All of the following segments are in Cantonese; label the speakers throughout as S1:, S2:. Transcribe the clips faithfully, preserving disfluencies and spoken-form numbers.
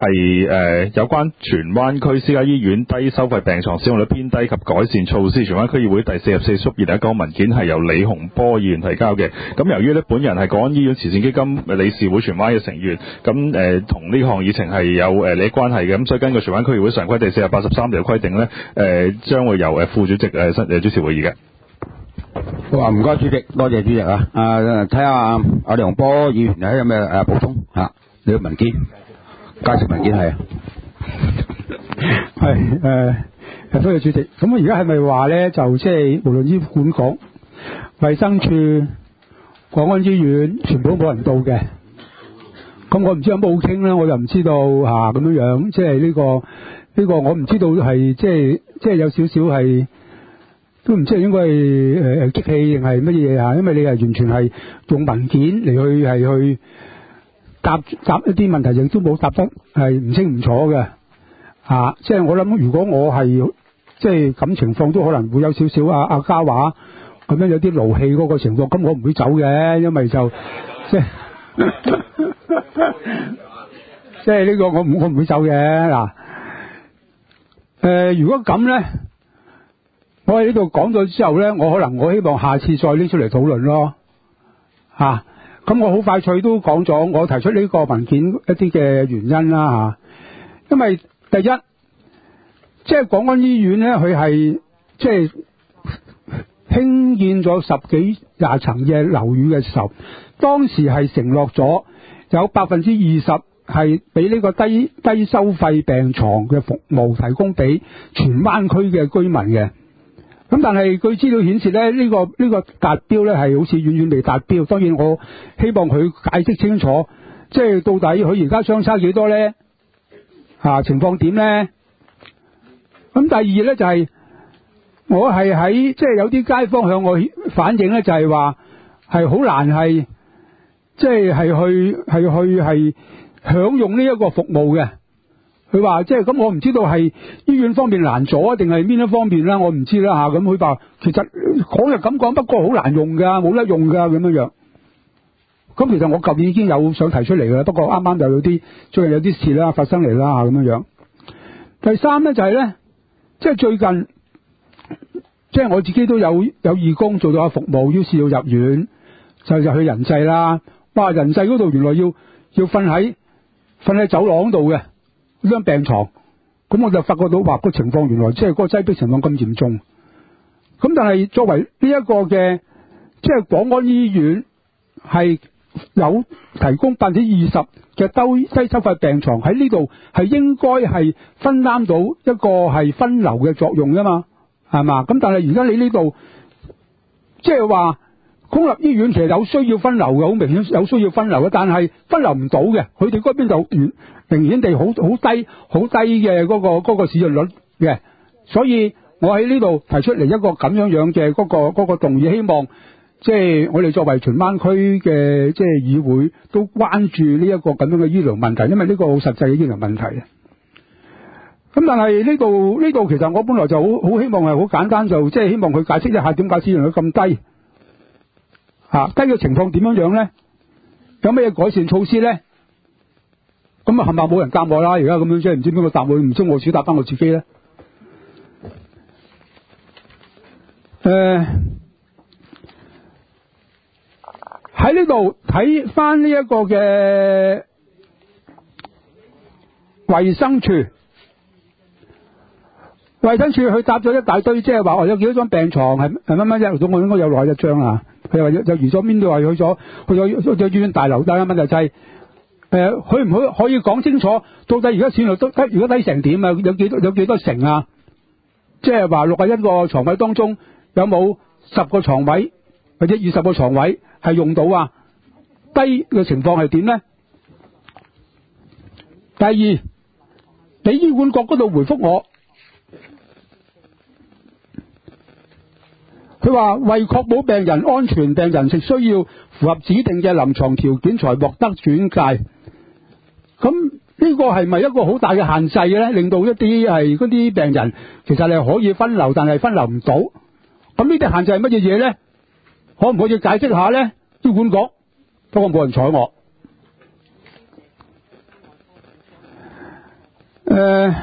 S1: 係誒、呃、有關荃灣區私家醫院低收費病床使用率偏低及改善措施，荃灣區議會第四十四縮二第一項文件係由李洪波議員提交嘅。咁由於咧本人係港安醫院慈善基金理事會荃灣嘅成員，咁誒同呢項議程係有誒利益關係嘅，咁所以根據荃灣區議會常規第四百八十三條規定咧，誒、呃、將會由誒副主席誒誒主持會議嘅。
S2: 好啊，唔該主席，多謝主席啊。啊，睇下阿李洪波議員有咩誒補充嚇？你個文件介紹文件係啊，
S3: 係誒，多謝主席。咁而家係咪話咧，就即係無論醫管局、衛生署、港安醫院，全部都冇人到嘅？咁我唔知有冇好傾咧，我又唔知道嚇咁樣樣，即係呢個呢個我唔知道係即係即係有少少係。都唔知係應該係誒誒激氣定係乜嘢啊？因為你係完全係用文件嚟去係去答答一啲問題，亦都冇答得係唔清唔楚嘅啊！即係我諗，如果我係即係咁情況，都可能會有少少啊啊嘉話咁樣有啲勞氣嗰個情況，咁我唔會走嘅，因為就即係即係呢個我唔我唔會走嘅嗱。誒，如果咁咧？我喺呢度講咗之後咧，我可能我希望下次再拎出嚟討論咯，吓、啊、咁我好快脆都講咗，我提出呢個文件一啲嘅原因啦吓、啊，因為第一，即係港安醫院咧，佢係即係興建咗十幾廿層嘅樓宇嘅時候，當時係承諾咗有百分之二十係俾呢個低低收費病床嘅服務提供俾荃灣區嘅居民嘅。咁但係據資料顯示咧，呢、這個呢、這個達標咧係好似遠遠未達標。當然我希望佢解釋清楚，即係到底佢而家相差幾多咧？啊，情況點咧？咁第二咧就係、是、我係喺即係有啲街坊向我反映咧，就係話係好難係即係係去係去係享用呢一個服務嘅。佢話即係咁，我唔知道係醫院方面難咗定係邊一方面啦，我唔知啦吓。咁佢話其實講就咁講，不過好難用噶，冇得用噶咁樣樣。咁其實我舊年已經有想提出嚟噶啦，不過啱啱就有啲最近有啲事啦發生嚟啦吓咁樣樣。第三咧就係咧，即係最近即係我自己都有有義工做到下服務，於是要入院就入去仁濟啦。哇，仁濟嗰度原來要要瞓喺瞓喺走廊度嘅。張病床，咁我就發覺到話個情況原來即係嗰個擠迫情況咁嚴重。咁但係作為呢一個嘅即係港安醫院係有提供百分之二十嘅低低收費病床喺呢度，係應該係分擔到一個係分流嘅作用噶嘛，係嘛？咁但係而家你呢度即係話公立醫院其實有需要分流嘅，好明顯有需要分流嘅，但係分流唔到嘅，佢哋嗰邊就完。明顯地好好低好低嘅嗰個嗰個使用率嘅，所以我喺呢度提出嚟一個咁樣樣嘅嗰個嗰個動議，希望即係我哋作為荃灣區嘅即係議會都關注呢一個咁樣嘅醫療問題，因為呢個好實際嘅醫療問題。咁但係呢度呢度其實我本來就好好希望係好簡單，就即係希望佢解釋一下點解使用率咁低吓，低嘅情況點樣樣咧？有咩改善措施咧？咁啊，係咪冇人答我啦？而家咁樣即係唔知邊個答我，唔知我只答翻我自己咧。誒，喺呢度睇翻呢一個嘅衛生署，衛生署佢答咗一大堆，即係話我有幾多張病床係係乜乜一，咁我應該有攞一張啊。佢話又移咗邊度，話去咗去咗去咗醫院大樓，但係問題就係、是。誒，佢唔可可以講清楚，到底而家線路都低，如果低成點啊？有幾多有幾多成啊？即係話六十一個床位當中，有冇十個床位或者二十個床位係用到啊？低嘅情況係點咧？第二，你醫管局嗰度回覆我，佢話為確保病人安全，病人係需要符合指定嘅臨床條件才獲得轉介。咁呢個係咪一個好大嘅限制嘅咧？令到一啲係嗰啲病人其實係可以分流，但係分流唔到。咁呢啲限制係乜嘢嘢咧？可唔可以解釋下咧？醫管局，不過冇人睬我。 誒，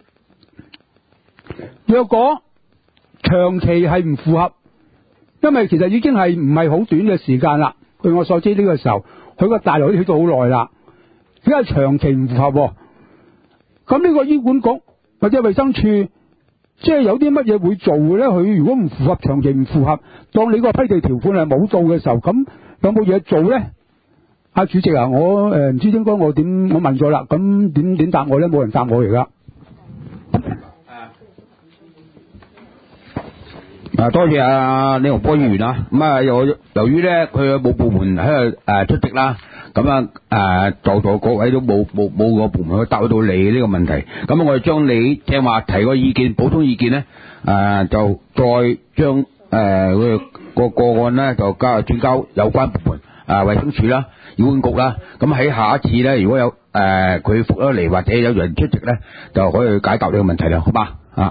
S3: 若果長期係唔符合，因為其實已經係唔係好短嘅時間啦。據我所知呢個時候，佢個大樓都起到好耐啦，而家長期唔符合，咁呢個醫管局或者衛生署，即係有啲乜嘢會做嘅咧？佢如果唔符合，長期唔符合，當你個批地條款係冇到嘅時候，咁有冇嘢做咧？阿主席啊，我誒唔知應該我點，我問咗啦，咁點點答我咧？冇人答我而家。
S2: 啊，多謝阿李洪波議員啊。咁啊，由由於咧佢冇部門喺度誒出席啦，咁啊誒在座各位都冇冇冇個部門去答到你呢個問題。咁我哋將你正話提個意見、補充意見咧，誒就再將誒佢個個案咧就交轉交有關部門啊，衛生署啦、醫管局啦。咁喺下一次咧，如果有誒佢復咗嚟或者有人出席咧，就可以解答呢個問題啦，好嘛啊？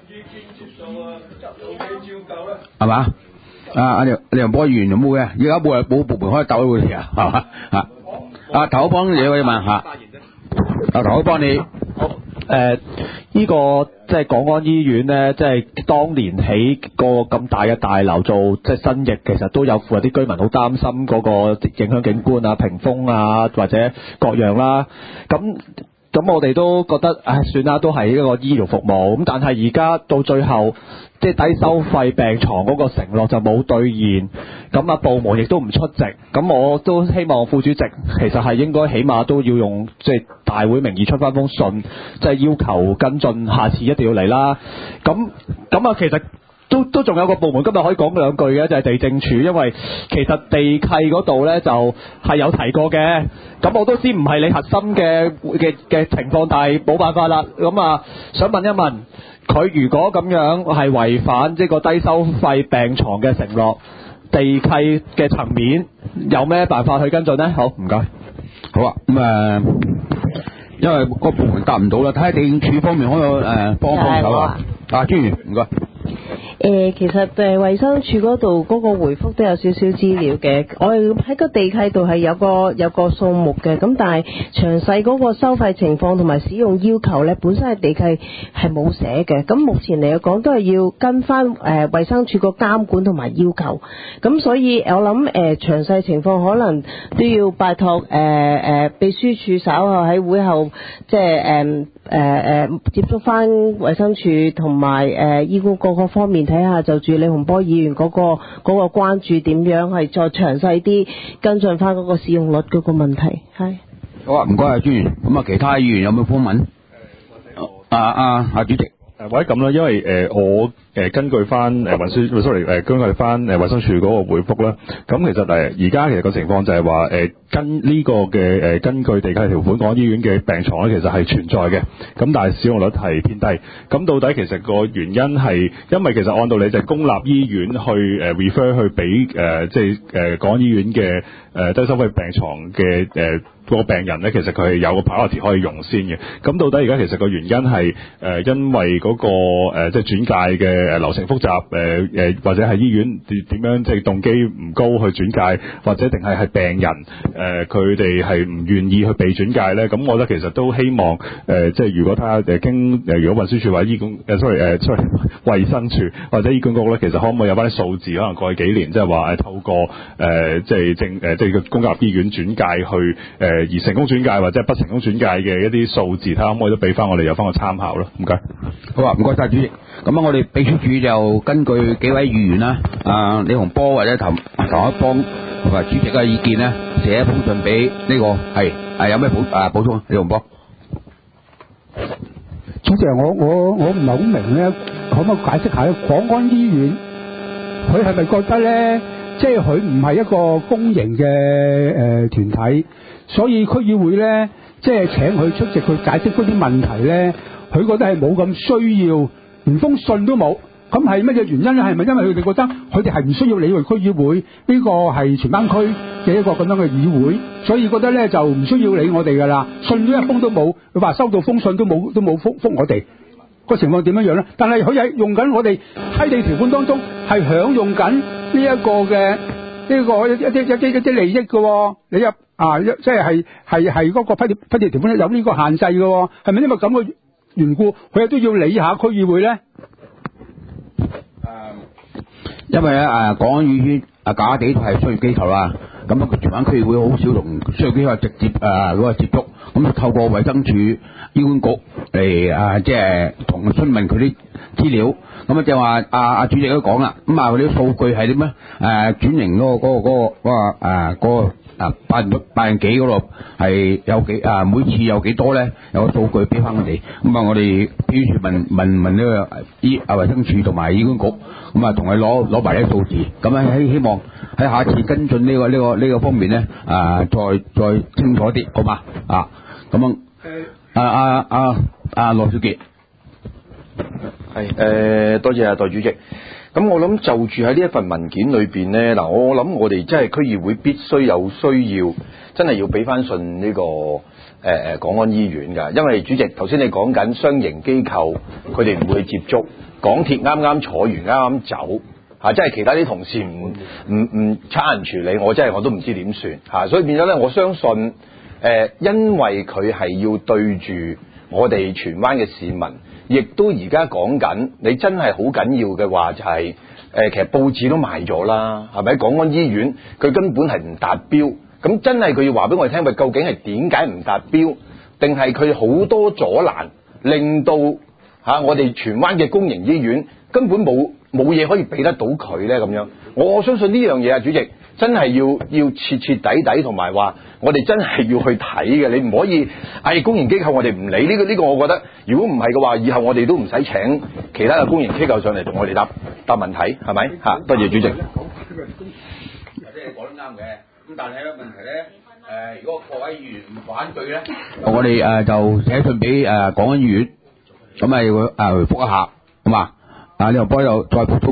S2: 係嘛？啊阿梁李洪波議員有冇嘅？而家冇冇部門可以鬥呢回事啊？係嘛？啊啊頭幫你可以問下，啊頭幫你
S4: 好誒，呢個即係港安醫院咧，即係當年起個咁大嘅大樓做即係新翼，其實都有附有啲居民好擔心嗰個影響景觀啊、屏風啊或者各樣啦，咁。咁我哋都覺得，唉，算啦，都係一個醫療服務。咁但係而家到最後，即係低收費病床嗰個承諾就冇兌現，咁啊部門亦都唔出席。咁我都希望副主席其實係應該起碼都要用即係大會名義出翻封信，即係要求跟進，下次一定要嚟啦。咁咁啊，其實。都都仲有個部門今日可以講兩句嘅，就係地政署，因為其實地契嗰度咧就係有提過嘅。咁我都知唔係你核心嘅嘅嘅情況，但係冇辦法啦。咁啊，想問一問佢，如果咁樣係違反即係個低收費病床嘅承諾，地契嘅層面有咩辦法去跟進咧？好，唔該。
S2: 好啊，咁啊，因為個部門答唔到啦，睇下地政署方面可以誒幫幫手啊。啊，專員唔該。
S5: 誒、呃，其實誒，衛生署嗰度嗰個回覆都有少少資料嘅。我哋喺個地契度係有個有個數目嘅，咁但係詳細嗰個收費情況同埋使用要求咧，本身係地契係冇寫嘅。咁目前嚟講都係要跟翻誒衛生署個監管同埋要求。咁所以我諗誒詳細情況可能都要拜託誒誒秘書處稍後喺會後即係誒誒誒接觸翻衛生署同埋誒醫管局各方面。睇下就住李洪波議員嗰、嗰個嗰、嗰個關注點樣，係再詳細啲跟進翻嗰個使用率嗰個問題。係
S2: 好啊，唔該啊，專員。咁啊，其他議員有冇訪問？啊啊啊，主席。
S1: 誒或者咁啦，因為誒、呃、我誒、呃、根據翻誒運輸，sorry 誒根據翻誒衛生署嗰個回覆啦，咁其實誒而家其實個情況就係話誒跟呢個嘅誒、呃、根據地契條款，港安醫院嘅病床咧其實係存在嘅，咁但係使用率係偏低。咁到底其實個原因係因為其實按道理就係公立醫院去誒、呃、refer 去俾誒、呃、即係誒港安醫院嘅誒、呃、低收費病床嘅誒。呃個病人咧，其實佢係有個 priority 可以用先嘅。咁到底而家其實個原因係誒、呃，因為嗰、那個、呃、即係轉介嘅誒流程複雜，誒、呃、誒或者係醫院點樣即係動機唔高去轉介，或者定係係病人誒佢哋係唔願意去被轉介咧？咁我覺得其實都希望誒、呃，即係如果睇下誒經誒，如果運輸署或者醫管誒，sorry 誒、呃、sorry 衛生署或者醫管局咧，其實可唔可以有翻啲數字？可能過去幾年即係話誒透過誒、呃、即係政誒即係個公立醫院轉介去誒。呃而成功轉介或者不成功轉介嘅一啲數字，睇下可唔可以都俾翻我哋有翻個參考咯。唔該。
S2: 好啊，唔該晒主席。咁啊，我哋秘書處就根據幾位議員啦，啊李洪波或者頭頭一幫同埋主席嘅意見咧，寫一封信俾呢個係係有咩補啊補充？李洪波。
S3: 主席，我我我唔係好明咧，可唔可以解釋下咧？港安醫院佢係咪覺得咧？即係佢唔係一個公營嘅誒團體，所以區議會咧，即係請佢出席去解釋嗰啲問題咧，佢覺得係冇咁需要，連封信都冇。咁係乜嘢原因咧？係咪因為佢哋覺得佢哋係唔需要理會區議會呢個係荃灣區嘅一個咁樣嘅議會，所以覺得咧就唔需要理我哋噶啦，信都一封都冇，佢話收到封信都冇都冇覆覆我哋。個情況點樣樣咧？但係佢係用緊我哋批地條款當中係享用緊呢一個嘅呢、這個一啲一啲一啲利益嘅、哦，你入啊即係係係係嗰個批地批地條款有呢個限制嘅、哦，係咪因為咁嘅緣故，佢亦都要理下區議會咧？
S2: 因為咧誒港安醫院啊假假地都係商業機構啦，咁啊荃灣區議會好少同商業機構直接誒嗰個接觸，咁透過衛生署、醫管局嚟啊即係同詢問佢啲資料，咁啊就話阿阿主席都講啦，咁啊佢啲數據係點咧？誒轉型嗰個嗰個嗰個嗰個誒嗰個。啊，百人百人幾嗰度係有幾啊？每次有幾多咧？有個數據俾翻我哋。咁啊，我哋必須問問問呢個醫啊衛生署同埋醫管局，咁啊同佢攞攞埋啲數字。咁啊希希望喺下次跟進呢個呢個呢個方面咧，啊再再清楚啲，好嘛？啊，咁樣啊啊啊啊羅小傑，
S6: 係誒，多謝啊，代主席。咁我諗就住喺呢一份文件裏邊呢，嗱，我諗我哋真係區議會必須有需要，真係要俾翻信呢個誒誒港安醫院㗎，因為主席頭先你講緊商營機構，佢哋唔會接觸，港鐵啱啱坐完啱啱走嚇，即係其他啲同事唔唔唔差人處理，我真係我都唔知點算嚇，所以變咗呢，我相信誒、呃，因為佢係要對住我哋荃灣嘅市民。亦都而家講緊，你真係好緊要嘅話就係、是、誒、呃，其實報紙都賣咗啦，係咪？港安醫院佢根本係唔達標，咁真係佢要話俾我哋聽，喂，究竟係點解唔達標？定係佢好多阻攔，令到嚇、啊、我哋荃灣嘅公營醫院根本冇冇嘢可以俾得到佢咧？咁樣，我相信呢樣嘢啊，主席真係要要徹徹底底，同埋話我哋真係要去睇嘅，你唔可以，唉、哎，公營機構我哋唔理呢個呢個，這個、我覺得如果唔係嘅話，以後我哋都唔使請其他嘅公營機構上嚟同我哋答答問題，係咪嚇？多謝主席。
S2: 即係講得啱嘅，咁但係咧問題咧，誒，如果各位議員唔反對咧，我哋誒就寫信俾誒港安醫院，咁啊要誒回覆一下，好嘛？啊，你又幫又再補充。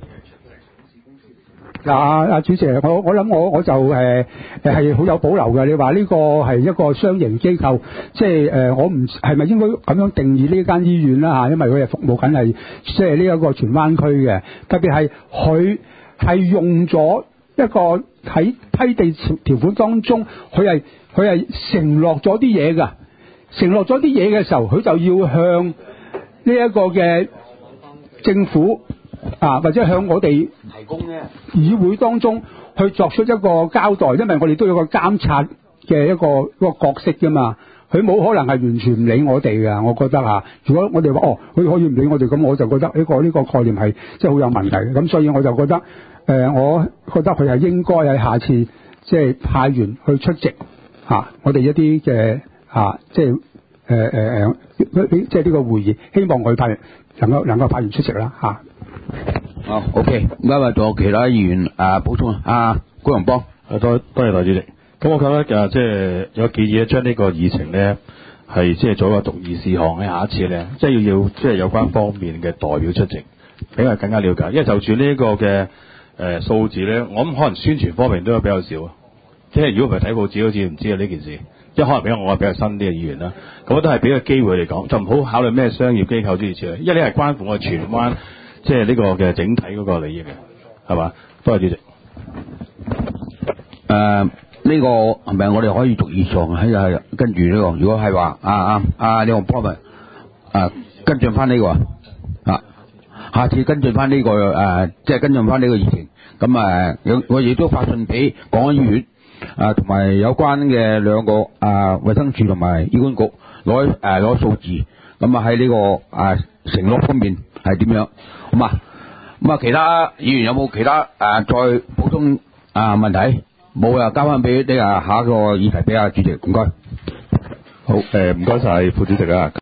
S3: 嗱，阿阿主席，我我諗我我就誒誒係好有保留嘅。你話呢個係一個商營機構，即係誒我唔係咪應該咁樣定義呢間醫院啦嚇？因為佢係服務緊係即係呢一個荃灣區嘅，特別係佢係用咗一個喺批地條款當中，佢係佢係承諾咗啲嘢㗎，承諾咗啲嘢嘅時候，佢就要向呢一個嘅政府。啊，或者向我哋提供咧議會當中去作出一個交代，因為我哋都有個監察嘅一個一個角色㗎嘛，佢冇可能係完全唔理我哋㗎，我覺得嚇。如果我哋話哦，佢可以唔理我哋，咁我就覺得呢個呢個概念係即係好有問題嘅。咁所以我就覺得誒、呃，我覺得佢係應該喺下次即係派員去出席嚇、啊、我哋一啲嘅嚇即係誒誒誒，即係呢個會議，希望佢派能夠能夠派員出席啦嚇。啊
S2: 好 ，OK，咁啊，仲有其他議員啊補充啊，阿高榮邦，
S1: 多多謝代主席。咁我覺得誒，即係有建議咧，將呢個議程咧係即係做一個獨議事項喺下一次咧，即係要要即係有關方面嘅代表出席，俾我更加了解。因為就住呢個嘅誒數字咧，我諗可能宣傳方面都有比較少。即係如果唔係睇報紙，好似唔知啊呢件事。即係可能比較我係比較新啲嘅議員啦，咁都係俾個機會嚟講，就唔好考慮咩商業機構諸如此類，因為呢係關乎我哋荃灣即係呢個嘅整體嗰個利益嘅，係嘛？多謝主席。誒、
S2: 呃，呢、這個係咪我哋可以逐議上喺啊？跟住呢、這個，如果係話啊啊啊，李宏波咪啊跟進翻呢個啊，下次跟進翻呢、這個誒，即、啊、係、就是、跟進翻呢個議程。咁啊，有我亦都發信俾港安醫院。啊，同埋有關嘅兩個啊，衛生署同埋醫管局攞誒攞數字，咁啊喺呢個啊承諾方面係點樣？好嘛？咁啊，其他議員有冇其他誒、啊、再補充啊問題？冇啊，交翻俾呢啊下一個議題俾阿主席，唔該。
S1: 好誒，唔該晒副主席啊。